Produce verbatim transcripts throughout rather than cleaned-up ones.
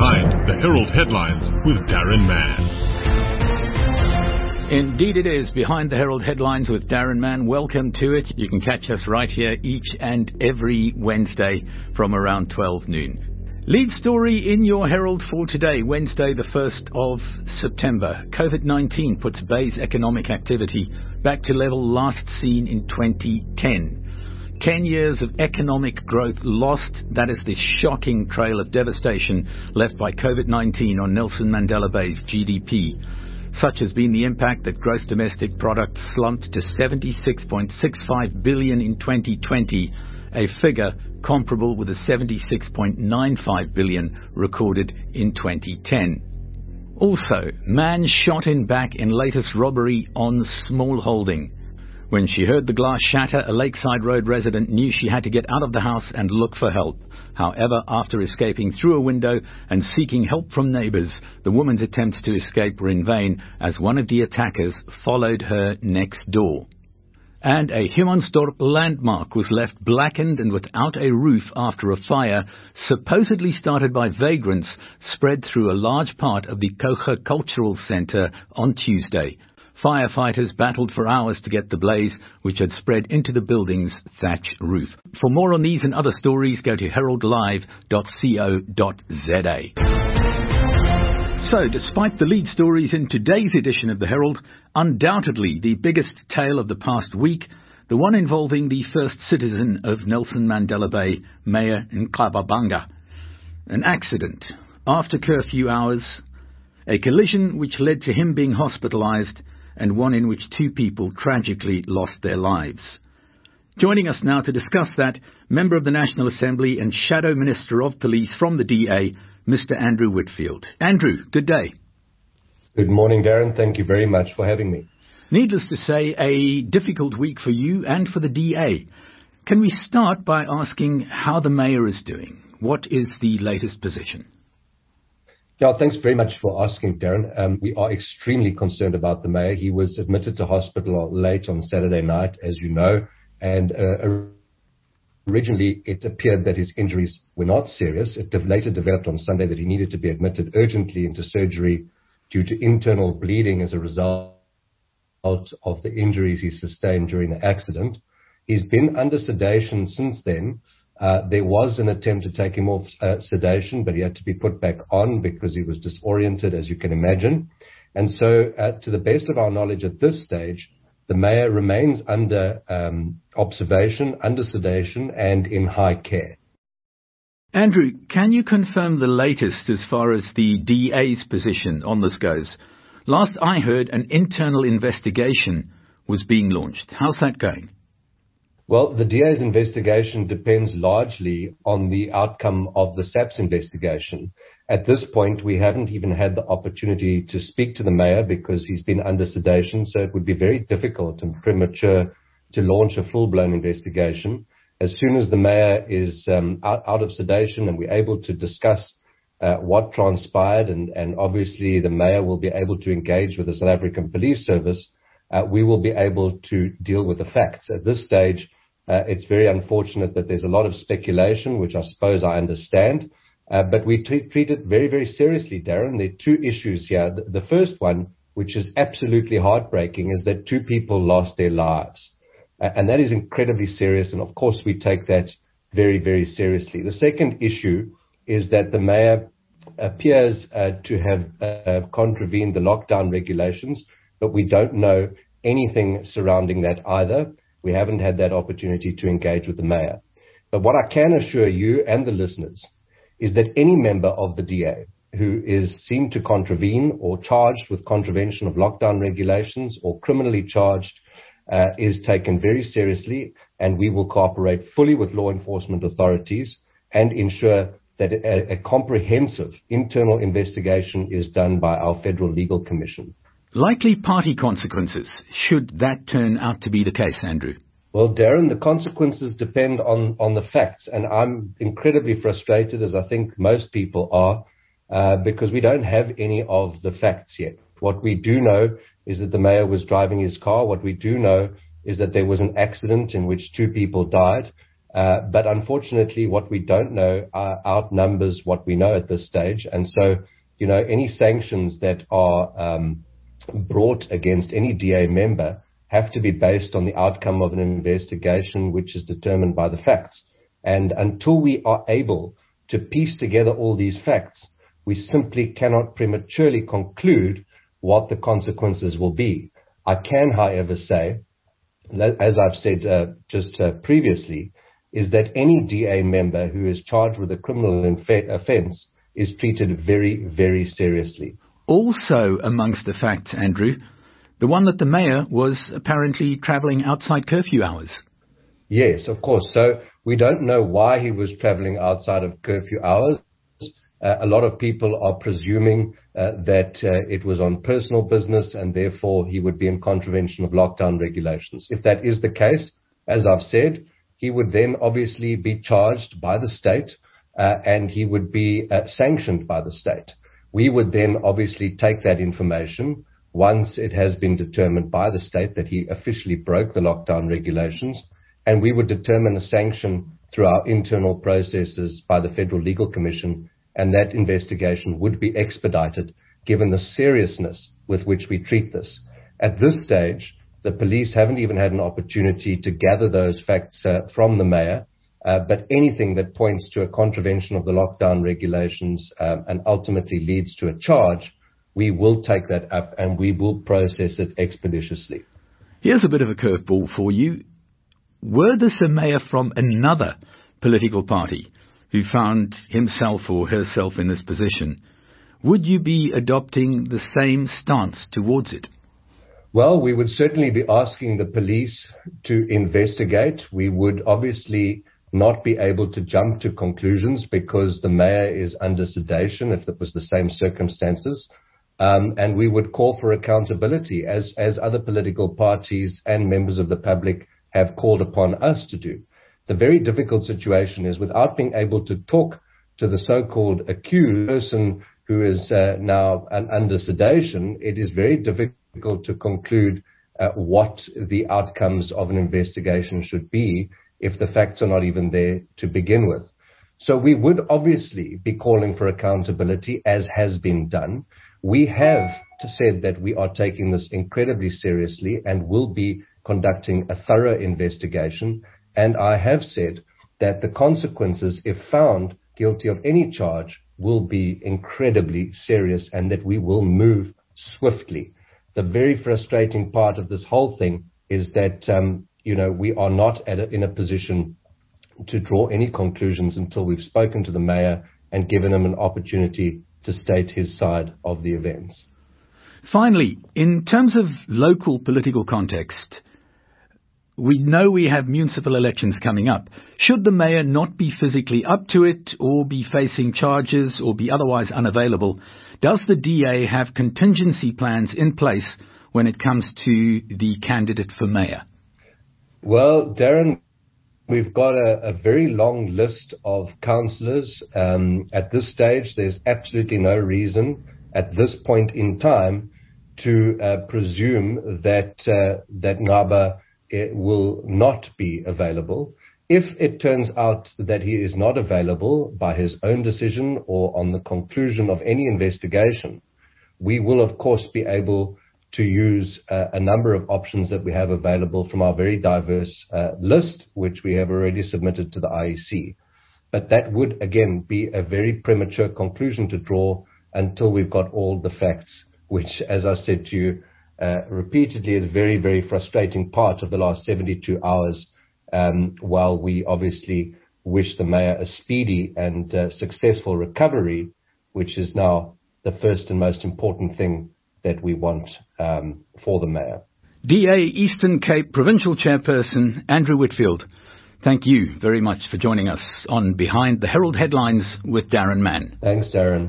Behind the Herald Headlines with Darren Mann. Indeed it is, Behind the Herald Headlines with Darren Mann. Welcome to it. You can catch us right here each and every Wednesday from around twelve noon. Lead story in your Herald for today, Wednesday the first of September. COVID nineteen puts Bay's economic activity back to level last seen in twenty ten. Ten years of economic growth lost. That is the shocking trail of devastation left by COVID nineteen on Nelson Mandela Bay's G D P. Such has been the impact that gross domestic product slumped to seventy-six point six five billion in twenty twenty, a figure comparable with the seventy-six point nine five billion recorded in twenty ten. Also, man shot in back in latest robbery on smallholding. When she heard the glass shatter, a Lakeside Road resident knew she had to get out of the house and look for help. However, after escaping through a window and seeking help from neighbours, the woman's attempts to escape were in vain as one of the attackers followed her next door. And a Humansdorp landmark was left blackened and without a roof after a fire, supposedly started by vagrants, spread through a large part of the Coger Cultural Centre on Tuesday. Firefighters battled for hours to get the blaze, which had spread into the building's thatch roof. For more on these and other stories, go to herald live dot co dot za. So, despite the lead stories in today's edition of the Herald, undoubtedly the biggest tale of the past week, the one involving the first citizen of Nelson Mandela Bay, Mayor Nqababanga. An accident after curfew hours, a collision which led to him being hospitalised, and one in which two people tragically lost their lives. Joining us now to discuss that, Member of the National Assembly and Shadow Minister of Police from the D A, Mister Andrew Whitfield. Andrew, good day. Good morning, Darren. Thank you very much for having me. Needless to say, a difficult week for you and for the D A. Can we start by asking how the Mayor is doing? What is the latest position? Yeah, thanks very much for asking, Darren. Um, we are extremely concerned about the Mayor. He was admitted to hospital late on Saturday night, as you know, and uh, originally it appeared that his injuries were not serious. It later developed on Sunday that he needed to be admitted urgently into surgery due to internal bleeding as a result of the injuries he sustained during the accident. He's been under sedation since then. Uh, there was an attempt to take him off uh, sedation, but he had to be put back on because he was disoriented, as you can imagine. And so, uh, to the best of our knowledge at this stage, the Mayor remains under um, observation, under sedation, and in high care. Andrew, can you confirm the latest as far as the D A's position on this goes? Last I heard, an internal investigation was being launched. How's that going? Well, the D A's investigation depends largely on the outcome of the S A P's investigation. At this point, we haven't even had the opportunity to speak to the Mayor because he's been under sedation, so it would be very difficult and premature to launch a full-blown investigation. As soon as the Mayor is um, out, out of sedation and we're able to discuss uh, what transpired, and, and obviously the Mayor will be able to engage with the South African Police Service, Uh, we will be able to deal with the facts. At this stage, uh, it's very unfortunate that there's a lot of speculation, which I suppose I understand, uh, but we t- treat it very, very seriously, Darren. There are two issues here. The, the first one, which is absolutely heartbreaking, is that two people lost their lives, uh, and that is incredibly serious, and of course we take that very, very seriously. The second issue is that the Mayor appears uh, to have uh, contravened the lockdown regulations, but we don't know anything surrounding that either. We haven't had that opportunity to engage with the Mayor. But what I can assure you and the listeners is that any member of the D A who is seen to contravene or charged with contravention of lockdown regulations or criminally charged uh, is taken very seriously, and we will cooperate fully with law enforcement authorities and ensure that a, a comprehensive internal investigation is done by our Federal Legal Commission. Likely party consequences, should that turn out to be the case, Andrew? Well, Darren, the consequences depend on, on the facts, and I'm incredibly frustrated, as I think most people are, uh, because we don't have any of the facts yet. What we do know is that the Mayor was driving his car. What we do know is that there was an accident in which two people died. Uh, but unfortunately, what we don't know uh, outnumbers what we know at this stage. And so, you know, any sanctions that are um, brought against any D A member have to be based on the outcome of an investigation which is determined by the facts. And until we are able to piece together all these facts, we simply cannot prematurely conclude what the consequences will be. I can, however, say, as I've said uh, just uh, previously, is that any D A member who is charged with a criminal inf- offence is treated very, very seriously. Also amongst the facts, Andrew, the one that the mayor was apparently travelling outside curfew hours. Yes, of course. So we don't know why he was travelling outside of curfew hours. Uh, a lot of people are presuming uh, that uh, it was on personal business and therefore he would be in contravention of lockdown regulations. If that is the case, as I've said, he would then obviously be charged by the state uh, and he would be uh, sanctioned by the state. We would then obviously take that information once it has been determined by the state that he officially broke the lockdown regulations, and we would determine a sanction through our internal processes by the Federal Legal Commission, and that investigation would be expedited given the seriousness with which we treat this. At this stage, the police haven't even had an opportunity to gather those facts uh, from the mayor, uh, but anything that points to a contravention of the lockdown regulations um, and ultimately leads to a charge, we will take that up and we will process it expeditiously. Here's a bit of a curveball for you. Were this a mayor from another political party who found himself or herself in this position, would you be adopting the same stance towards it? Well, we would certainly be asking the police to investigate. We would obviously not be able to jump to conclusions because the mayor is under sedation if it was the same circumstances. Um, and we would call for accountability as, as other political parties and members of the public have called upon us to do. The very difficult situation is without being able to talk to the so-called accused person who is uh, now un- under sedation, it is very difficult to conclude uh, what the outcomes of an investigation should be if the facts are not even there to begin with. So we would obviously be calling for accountability, as has been done. We have said that we are taking this incredibly seriously and will be conducting a thorough investigation. And I have said that the consequences, if found guilty of any charge, will be incredibly serious and that we will move swiftly. The very frustrating part of this whole thing is that, um, you know, we are not at a, in a position to draw any conclusions until we've spoken to the mayor and given him an opportunity to state his side of the events. Finally, in terms of local political context, we know we have municipal elections coming up. Should the mayor not be physically up to it or be facing charges or be otherwise unavailable, does the D A have contingency plans in place when it comes to the candidate for mayor? Well, Darren, we've got a, a very long list of councillors. Um, at this stage, there's absolutely no reason at this point in time to uh, presume that uh, that Ngaba It will not be available. If it turns out that he is not available by his own decision or on the conclusion of any investigation, we will, of course, be able to use uh, a number of options that we have available from our very diverse uh, list, which we have already submitted to the I E C. But that would, again, be a very premature conclusion to draw until we've got all the facts, which, as I said to you, Uh, repeatedly is very, very frustrating part of the last seventy-two hours, um, while we obviously wish the mayor a speedy and uh, successful recovery, which is now the first and most important thing that we want um, for the mayor. D A Eastern Cape Provincial Chairperson Andrew Whitfield, thank you very much for joining us on Behind the Herald Headlines with Darren Mann. Thanks, Darren.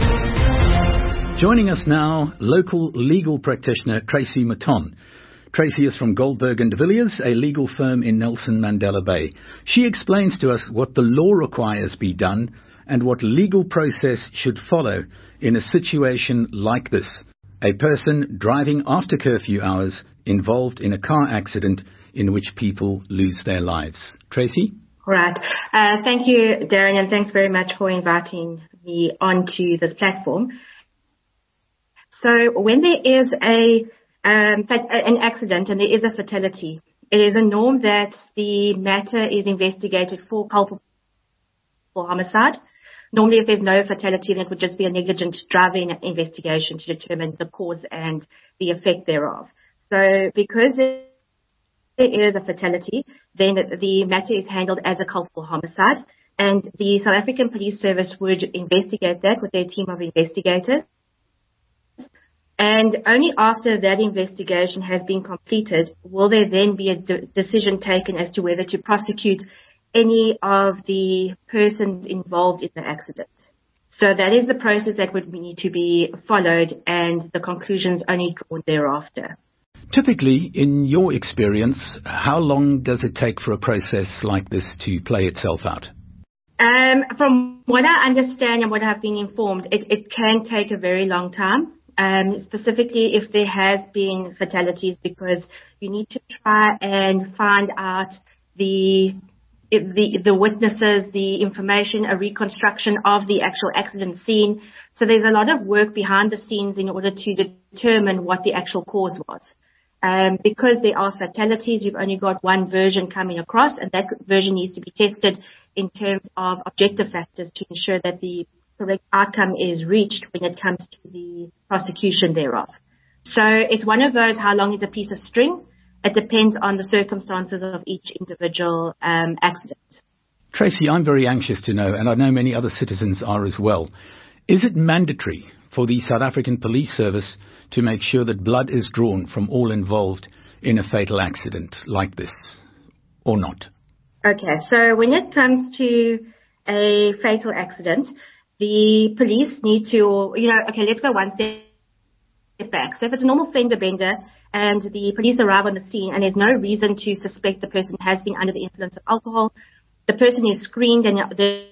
Joining us now, local legal practitioner Tracy Maton. Tracy is from Goldberg and de Villiers, a legal firm in Nelson Mandela Bay. She explains to us what the law requires be done and what legal process should follow in a situation like this. A person driving after curfew hours involved in a car accident in which people lose their lives. Tracy? Right. Uh, thank you, Darren, and thanks very much for inviting me onto this platform. So when there is a um, an accident and there is a fatality, it is a norm that the matter is investigated for culpable homicide. Normally, if there's no fatality, then it would just be a negligent driving investigation to determine the cause and the effect thereof. So because there is a fatality, then the matter is handled as a culpable homicide, and the South African Police Service would investigate that with their team of investigators. And only after that investigation has been completed will there then be a de- decision taken as to whether to prosecute any of the persons involved in the accident. So that is the process that would need to be followed, and the conclusions only drawn thereafter. Typically, in your experience, how long does it take for a process like this to play itself out? Um, from what I understand and what I've been informed, it, it can take a very long time, um, specifically if there has been fatalities, because you need to try and find out the the the witnesses, the information, a reconstruction of the actual accident scene. So there's a lot of work behind the scenes in order to determine what the actual cause was. Um, because there are fatalities, you've only got one version coming across, and that version needs to be tested in terms of objective factors to ensure that the correct outcome is reached when it comes to the prosecution thereof. So it's one of those, how long is a piece of string? It depends on the circumstances of each individual um, accident. Tracy, I'm very anxious to know, and I know many other citizens are as well. Is it mandatory for the South African Police Service to make sure that blood is drawn from all involved in a fatal accident like this, or not? Okay, so when it comes to a fatal accident, the police need to, you know, okay, let's go one step back. So if it's a normal fender bender and the police arrive on the scene and there's no reason to suspect the person has been under the influence of alcohol, the person is screened and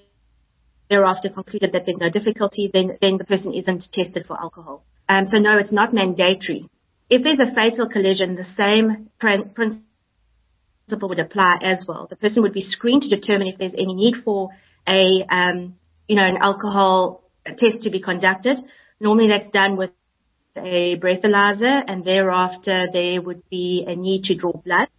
thereafter concluded that there's no difficulty, then, then the person isn't tested for alcohol. Um, so no, it's not mandatory. If there's a fatal collision, the same pr- principle would apply as well. The person would be screened to determine if there's any need for a, um, you know, an alcohol test to be conducted. Normally that's done with a breathalyzer, and thereafter there would be a need to draw blood.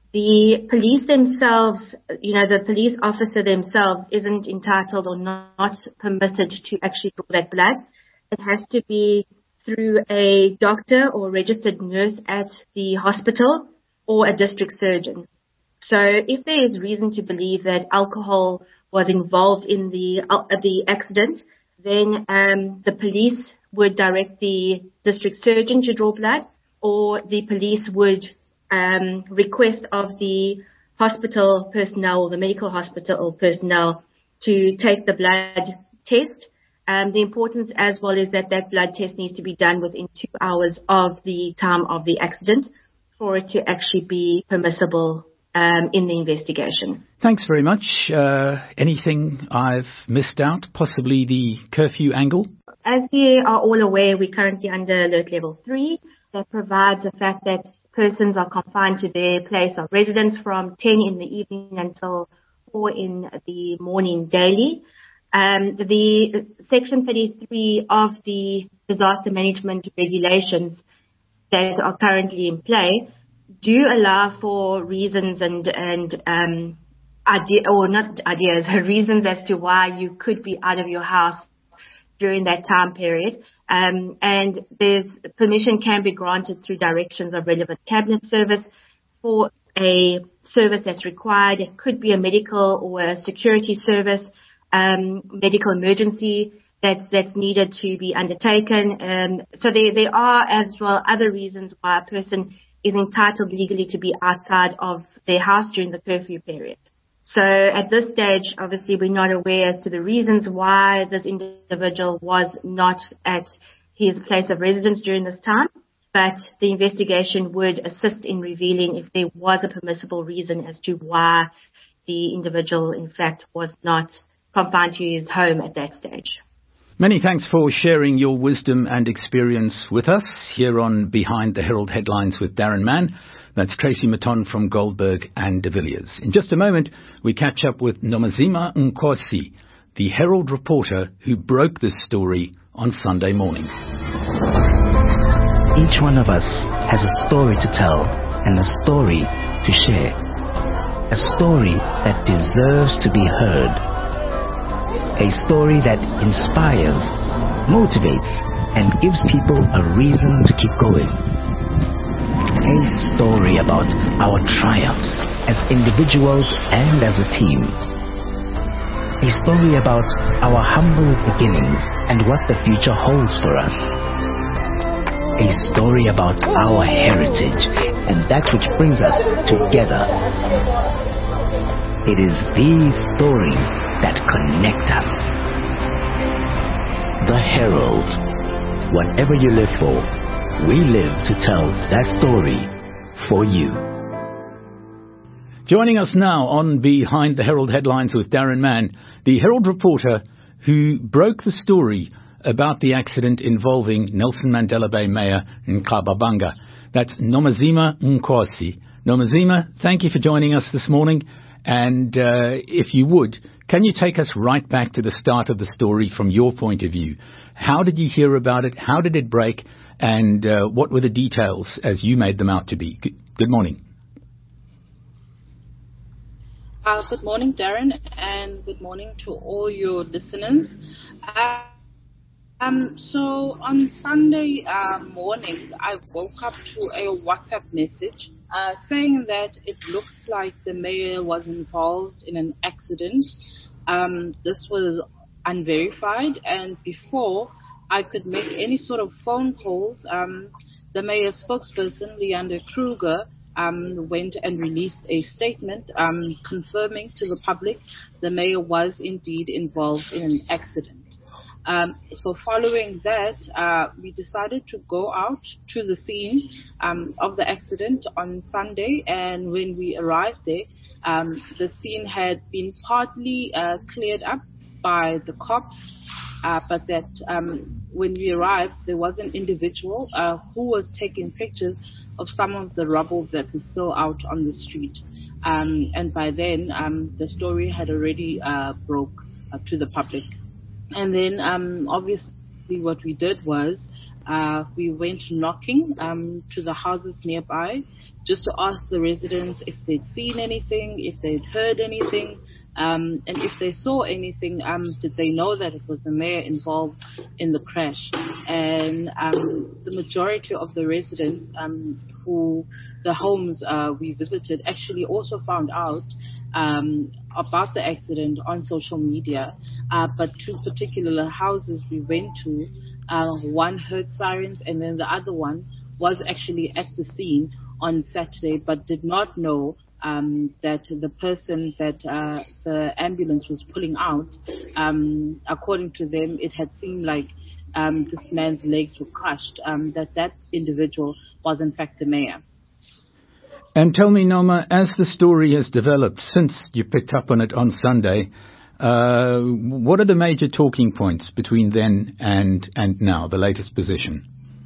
The police themselves, you know, the police officer themselves isn't entitled or not permitted to actually draw that blood. It has to be through a doctor or registered nurse at the hospital or a district surgeon. So if there is reason to believe that alcohol was involved in the uh, the accident, then um, the police would direct the district surgeon to draw blood, or the police would um, request of the hospital personnel or the medical hospital personnel to take the blood test. Um, the importance as well is that that blood test needs to be done within two hours of the time of the accident for it to actually be permissible um, in the investigation. Thanks very much. Uh, anything I've missed out? Possibly the curfew angle? As we are all aware, we're currently under alert level three. That provides the fact that persons are confined to their place of residence from ten in the evening until four in the morning daily. Um, the Section thirty-three of the disaster management regulations that are currently in play do allow for reasons and, and, um, idea, or not ideas, reasons as to why you could be out of your house during that time period. Um, and there's permission can be granted through directions of relevant cabinet service for a service that's required. It could be a medical or a security service, um, medical emergency that's, that's needed to be undertaken. Um, so there, there are as well other reasons why a person is entitled legally to be outside of their house during the curfew period. So at this stage, obviously, we're not aware as to the reasons why this individual was not at his place of residence during this time, but the investigation would assist in revealing if there was a permissible reason as to why the individual, in fact, was not confined to his home at that stage. Many thanks for sharing your wisdom and experience with us here on Behind the Herald Headlines with Darren Mann. That's Tracy Maton from Goldberg and de Villiers. In just a moment, we catch up with Nomazima Nkosi, the Herald reporter who broke this story on Sunday morning. Each one of us has a story to tell and a story to share. A story that deserves to be heard. A story that inspires, motivates, and gives people a reason to keep going. A story about our triumphs as individuals and as a team. A story about our humble beginnings and what the future holds for us. A story about our heritage and that which brings us together. It is these stories that connect us. The Herald. Whatever you live for, we live to tell that story for you. Joining us now on Behind the Herald Headlines with Darren Mann, the Herald reporter who broke the story about the accident involving Nelson Mandela Bay Mayor Nkababanga. That's Nomazima Nkosi. Nomazima, thank you for joining us this morning. And uh, if you would, can you take us right back to the start of the story from your point of view? How did you hear about it? How did it break? And uh, what were the details as you made them out to be? Good, good morning. Uh, good morning, Darren, and good morning to all your listeners. Uh, um, so on Sunday uh, morning, I woke up to a WhatsApp message uh, saying that it looks like the mayor was involved in an accident. Um, this was unverified, and before I could make any sort of phone calls, um, the mayor's spokesperson, Leander Kruger, um, went and released a statement um, confirming to the public the mayor was indeed involved in an accident. Um, so following that, uh, we decided to go out to the scene um, of the accident on Sunday, and when we arrived there, um, the scene had been partly uh, cleared up by the cops, uh, but that um, when we arrived, there was an individual uh, who was taking pictures of some of the rubble that was still out on the street. Um, and by then, um, the story had already uh, broke uh, to the public. And then, um, obviously, what we did was uh, we went knocking um, to the houses nearby just to ask the residents if they'd seen anything, if they'd heard anything. Um, and if they saw anything, um, did they know that it was the mayor involved in the crash? And um, the majority of the residents um, who the homes uh, we visited actually also found out um, about the accident on social media. Uh, but two particular houses we went to, uh, one heard sirens and then the other one was actually at the scene on Saturday but did not know Um, that the person that uh, the ambulance was pulling out, um, according to them, it had seemed like um, this man's legs were crushed, um, that that individual was in fact the mayor. And tell me, Noma, as the story has developed since you picked up on it on Sunday, uh, what are the major talking points between then and, and now, the latest position?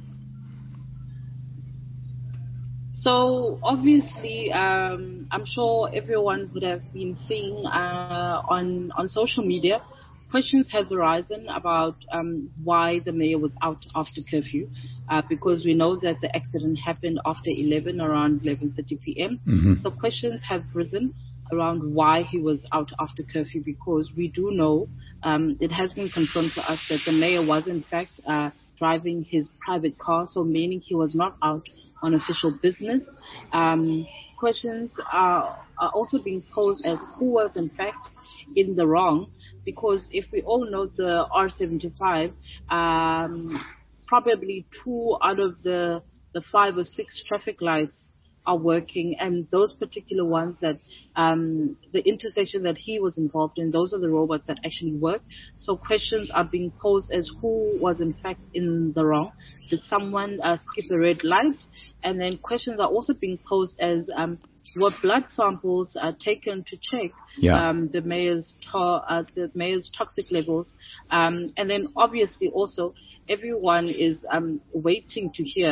So obviously, um, I'm sure everyone would have been seeing uh, on on social media, questions have arisen about um, why the mayor was out after curfew, uh, because we know that the accident happened after eleven, around eleven thirty p.m. Mm-hmm. So questions have risen around why he was out after curfew, because we do know um, it has been confirmed to us that the mayor was in fact uh, driving his private car, so meaning he was not out on official business. Um, questions are, are also being posed as who was in fact in the wrong, because if we all know the R seventy-five, um, probably two out of the, the five or six traffic lights are working, and those particular ones that um, the intersection that he was involved in, those are the robots that actually work. So questions are being posed as who was in fact in the wrong. Did someone uh, skip a red light? And then questions are also being posed as um, were blood samples uh, taken to check yeah. um, the mayor's to- uh, the mayor's toxic levels, um, and then obviously also everyone is um, waiting to hear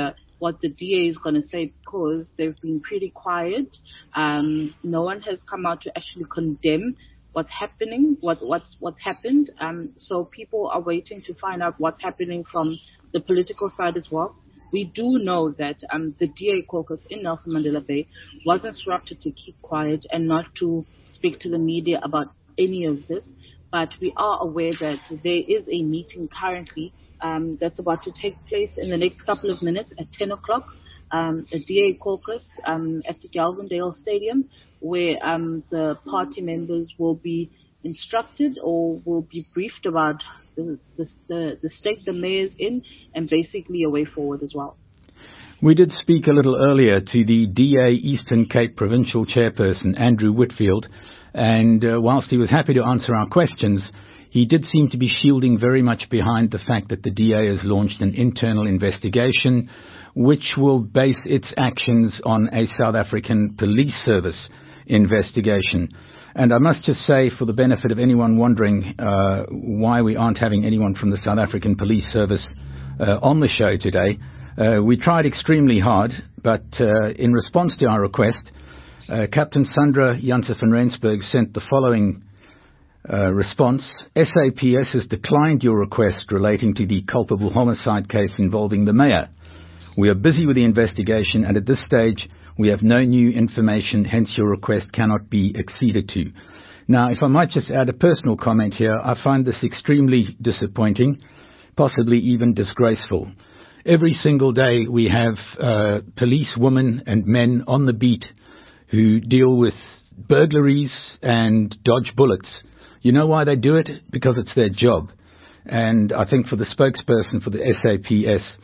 what the D A is going to say, because they've been pretty quiet. Um, no one has come out to actually condemn what's happening, what, what's what's happened. Um, so people are waiting to find out what's happening from the political side as well. We do know that um, the D A caucus in Nelson Mandela Bay was instructed to keep quiet and not to speak to the media about any of this. But we are aware that there is a meeting currently um, that's about to take place in the next couple of minutes at ten o'clock, um, a D A caucus um, at the Galvindale Stadium, where um, the party members will be instructed or will be briefed about the, the, the, the state the mayor's in and basically a way forward as well. We did speak a little earlier to the D A Eastern Cape Provincial Chairperson, Andrew Whitfield, and uh, whilst he was happy to answer our questions, he did seem to be shielding very much behind the fact that the D A has launched an internal investigation which will base its actions on a South African Police Service investigation. And I must just say, for the benefit of anyone wondering uh, why we aren't having anyone from the South African Police Service uh, on the show today, uh, we tried extremely hard, but uh, in response to our request, uh, Captain Sandra Janse van Rensburg sent the following uh, response. S A P S has declined your request relating to the culpable homicide case involving the mayor. We are busy with the investigation, and at this stage we have no new information, hence your request cannot be acceded to. Now, if I might just add a personal comment here, I find this extremely disappointing, possibly even disgraceful. Every single day we have uh, police women and men on the beat who deal with burglaries and dodge bullets. You know why they do it? Because it's their job. And I think for the spokesperson for the S A P S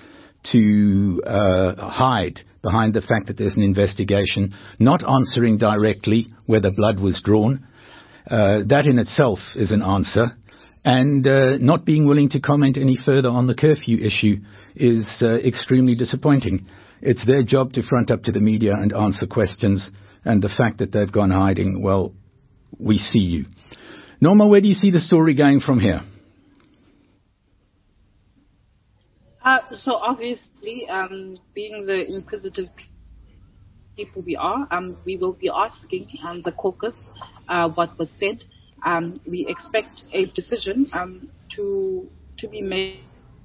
to uh, hide behind the fact that there's an investigation, not answering directly whether blood was drawn, uh, that in itself is an answer, and uh, not being willing to comment any further on the curfew issue is uh, extremely disappointing. It's their job to front up to the media and answer questions, and the fact that they've gone hiding, well, we see you. Norma, where do you see the story going from here? Uh, so obviously, um, being the inquisitive people we are, um, we will be asking um, the caucus uh, what was said. Um, we expect a decision um, to to be made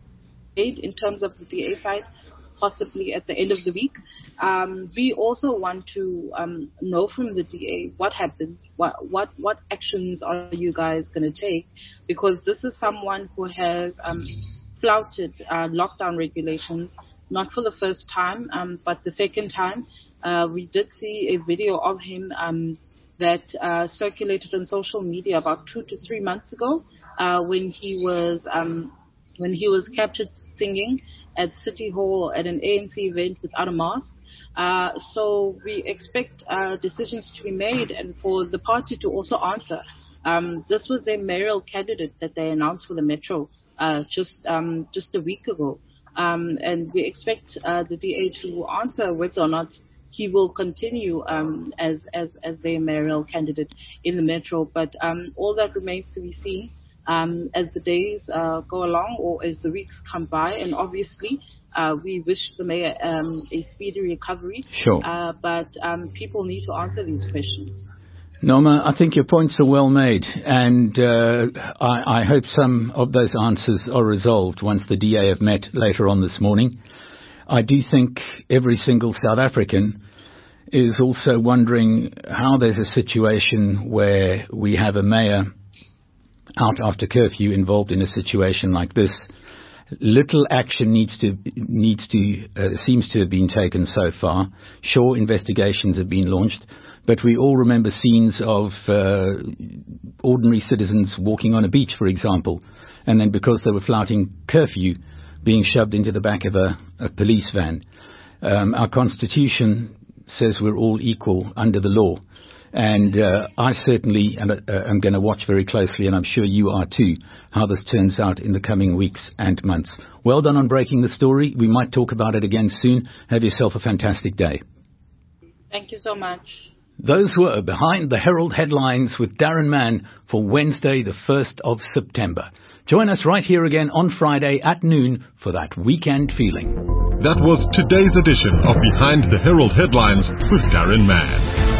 in terms of the D A side, possibly at the end of the week. Um, we also want to um, know from the D A what happens, what what what actions are you guys going to take, because this is someone who has um, flouted uh, lockdown regulations, not for the first time, um, but the second time. Uh, we did see a video of him um, that uh, circulated on social media about two to three months ago uh, when he was um, when he was captured singing at City Hall at an A N C event without a mask. Uh, so we expect uh, decisions to be made and for the party to also answer. Um, this was their mayoral candidate that they announced for the Metro uh, just um, just a week ago. Um, and we expect uh, the D A to answer whether or not he will continue um, as, as, as their mayoral candidate in the Metro. But um, all that remains to be seen um, as the days uh, go along or as the weeks come by. And obviously, uh, we wish the mayor um, a speedy recovery. Sure. Uh, but um, people need to answer these questions. Norma, I think your points are well made, and uh, I, I hope some of those answers are resolved once the D A have met later on this morning. I do think every single South African is also wondering how there's a situation where we have a mayor out after curfew involved in a situation like this. Little action needs to needs to uh, seems to have been taken so far. Sure, investigations have been launched, but we all remember scenes of uh, ordinary citizens walking on a beach, for example, and then because they were flouting curfew, being shoved into the back of a, a police van. Um, our Constitution says we're all equal under the law. And uh, I certainly am, uh, am going to watch very closely, and I'm sure you are too, how this turns out in the coming weeks and months. Well done on breaking the story. We might talk about it again soon. Have yourself a fantastic day. Thank you so much. Those were behind the Herald headlines with Darren Mann for Wednesday, the first of September. Join us right here again on Friday at noon for that weekend feeling. That was today's edition of Behind the Herald Headlines with Darren Mann.